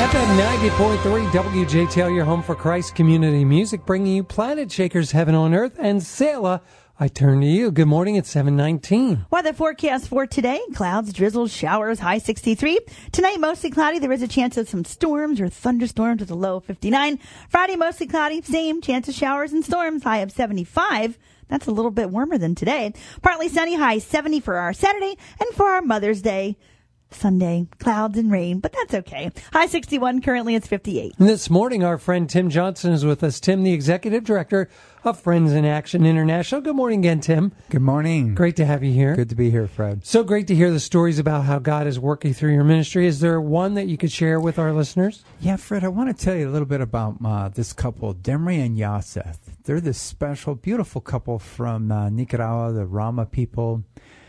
FM 90.3 WJTL, your home for Christ community music, bringing you Planet Shakers, Heaven on Earth, and Selah, I turn to you. Good morning, it's 7:19. Weather forecast for today: clouds, drizzles, showers, high 63. Tonight, mostly cloudy. There is a chance of some storms or thunderstorms with a low of 59. Friday, mostly cloudy. Same chance of showers and storms, high of 75. That's a little bit warmer than today. Partly sunny, high 70 for our Saturday, and for our Mother's Day Sunday, clouds and rain, but that's okay. High 61, currently it's 58. This morning, our friend Tim Johnson is with us. Tim, the Executive Director of Friends in Action International. Good morning again, Tim. Good morning. Great to have you here. Good to be here, Fred. So great to hear the stories about how God is working through your ministry. Is there one that you could share with our listeners? Yeah, Fred, I want to tell you a little bit about this couple, Demri and Yaseth. They're this special, beautiful couple from Nicaragua, the Rama people.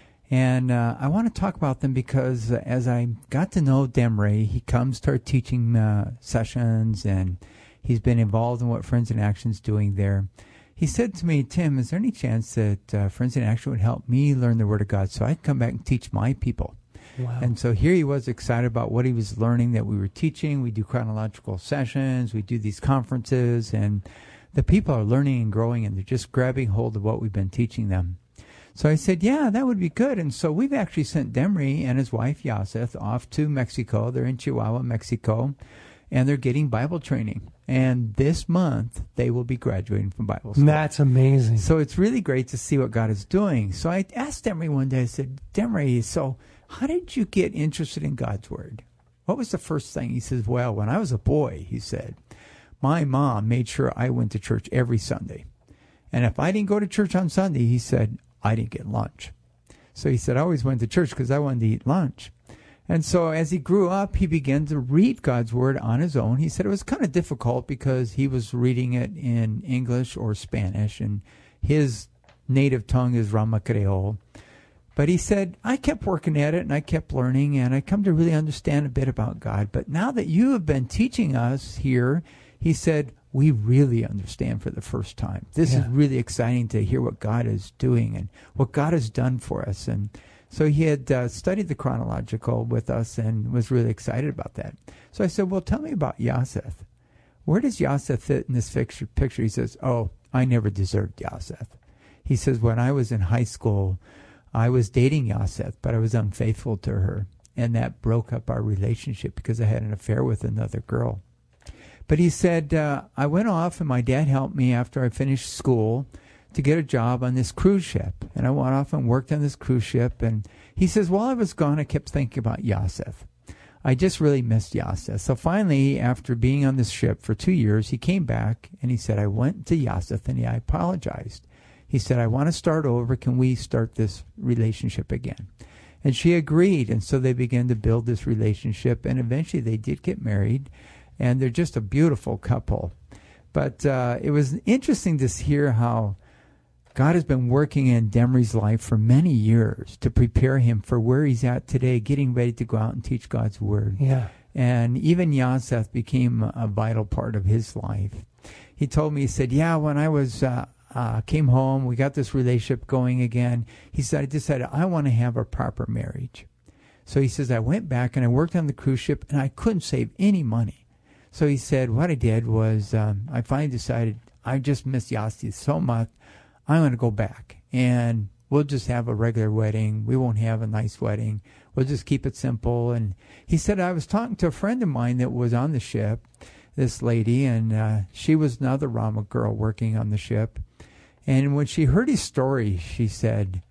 And I want to talk about them because as I got to know Demri, he comes to our teaching sessions, and he's been involved in what Friends in Action is doing there. He said to me, Tim, is there any chance that Friends in Action would help me learn the Word of God so I'd come back and teach my people? Wow. And so here he was, excited about what he was learning that we were teaching. We do chronological sessions. We do these conferences, and the people are learning and growing, and they're just grabbing hold of what we've been teaching them. So I said, yeah, that would be good. And so we've actually sent Demri and his wife, Yaseth, off to Mexico. They're in Chihuahua, Mexico, and they're getting Bible training. And this month, they will be graduating from Bible school. That's amazing. So it's really great to see what God is doing. So I asked Demri one day, I said, Demri, so how did you get interested in God's Word? What was the first thing? He says, well, when I was a boy, he said, my mom made sure I went to church every Sunday. And if I didn't go to church on Sunday, he said, I didn't get lunch. So he said, I always went to church because I wanted to eat lunch. And so as he grew up, he began to read God's Word on his own. He said it was kind of difficult because he was reading it in English or Spanish, and his native tongue is Rama Creole. But he said, I kept working at it, and I kept learning, and I come to really understand a bit about God. But now that you have been teaching us here, he said, we really understand for the first time. This is really exciting to hear what God is doing and what God has done for us. And so he had studied the chronological with us and was really excited about that. So I said, well, tell me about Yaseth. Where does Yaseth fit in this picture? He says, oh, I never deserved Yaseth. He says, when I was in high school, I was dating Yaseth, but I was unfaithful to her. And that broke up our relationship because I had an affair with another girl. But he said, I went off and my dad helped me after I finished school to get a job on this cruise ship. And I went off and worked on this cruise ship. And he says, while I was gone, I kept thinking about Yaseth. I just really missed Yaseth. So finally, after being on this ship for 2 years, he came back and he said, I went to Yaseth and I apologized. He said, I want to start over. Can we start this relationship again? And she agreed. And so they began to build this relationship. And eventually they did get married. And they're just a beautiful couple. But it was interesting to hear how God has been working in Demri's life for many years to prepare him for where he's at today, getting ready to go out and teach God's Word. Yeah. And even Yaseth became a vital part of his life. He told me, he said, yeah, when I was came home, we got this relationship going again. He said, I decided I want to have a proper marriage. So he says, I went back and I worked on the cruise ship and I couldn't save any money. So he said, what I did was I finally decided I just miss Yaseth so much. I'm going to go back and we'll just have a regular wedding. We won't have a nice wedding. We'll just keep it simple. And he said, I was talking to a friend of mine that was on the ship, this lady, and she was another Rama girl working on the ship. And when she heard his story, she said,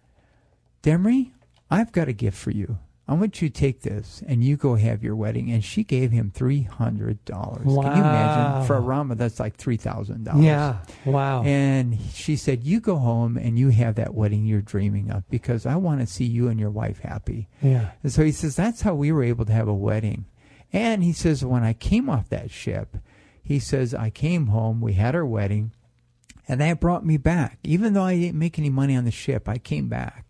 Demri, I've got a gift for you. I want you to take this and you go have your wedding. And she gave him $300. Wow. Can you imagine? For a Rama, that's like $3,000. Yeah. Wow. And she said, you go home and you have that wedding you're dreaming of because I want to see you and your wife happy. Yeah. And so he says, that's how we were able to have a wedding. And he says, when I came off that ship, he says, I came home, we had our wedding, and that brought me back. Even though I didn't make any money on the ship, I came back.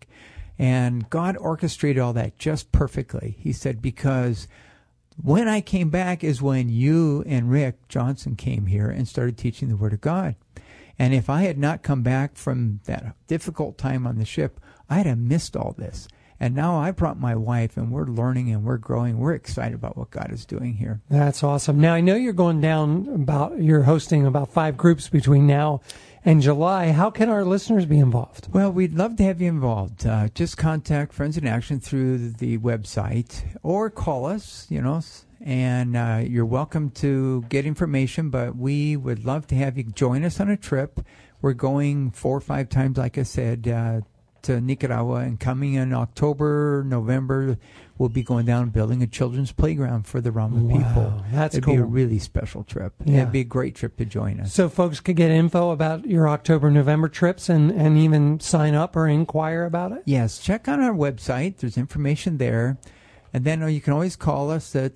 And God orchestrated all that just perfectly. He said, because when I came back is when you and Rick Johnson came here and started teaching the Word of God. And if I had not come back from that difficult time on the ship, I'd have missed all this. And now I brought my wife, and we're learning and we're growing. We're excited about what God is doing here. That's awesome. Now, I know you're you're hosting about 5 groups between now and July. How can our listeners be involved? Well, we'd love to have you involved. Just contact Friends in Action through the website or call us, and you're welcome to get information, but we would love to have you join us on a trip. We're going 4 or 5 times, like I said, to Nicaragua, and coming in October, November, we'll be going down and building a children's playground for the Rama people. That's cool. It'd be a really special trip. Yeah. It'd be a great trip to join us. So folks could get info about your October, November trips and even sign up or inquire about it? Yes, check on our website. There's information there. And then you can always call us at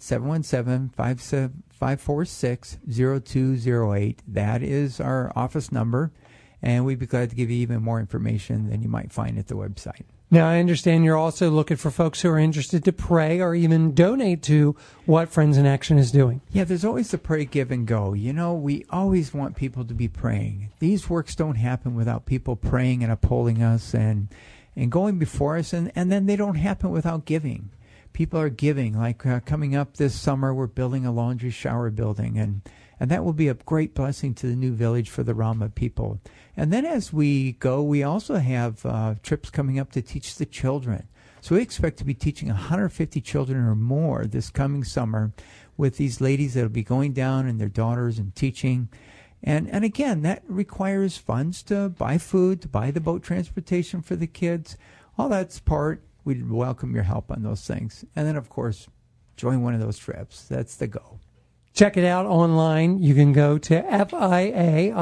717-546-0208. That is our office number. And we'd be glad to give you even more information than you might find at the website. Now, I understand you're also looking for folks who are interested to pray or even donate to what Friends in Action is doing. Yeah, there's always the pray, give, and go. We always want people to be praying. These works don't happen without people praying and upholding us and going before us, and then they don't happen without giving. People are giving. Like coming up this summer, we're building a laundry shower building, and that will be a great blessing to the new village for the Rama people. And then as we go, we also have trips coming up to teach the children. So we expect to be teaching 150 children or more this coming summer with these ladies that will be going down and their daughters and teaching. And again, that requires funds to buy food, to buy the boat transportation for the kids. All that's part. We'd welcome your help on those things. And then, of course, join one of those trips. That's the goal. Check it out online. You can go to FIAINTL,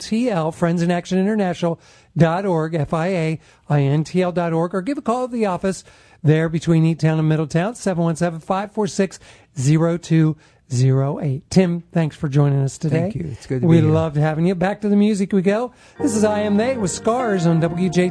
friendsinactioninternational.org, FIAINTL.org, or give a call at the office there between Eatown and Middletown, 717-546-0208. Tim, thanks for joining us today. Thank you. It's good to be here. We loved having you. Back to the music we go. This is I Am They with Scars on WJT.